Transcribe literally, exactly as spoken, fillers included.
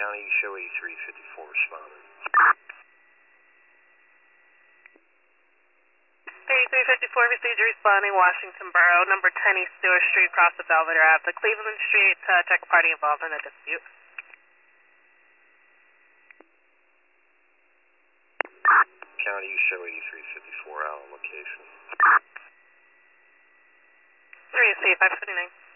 County, show eighty-three fifty-four responding. eighty-three fifty-four received responding, Washington Borough, number ten East Stewart Street, across the Belvedere Ave to Cleveland Street, uh, check party involved in a dispute. County, show eighty-three fifty-four out on location. three is safe, five seventy-nine.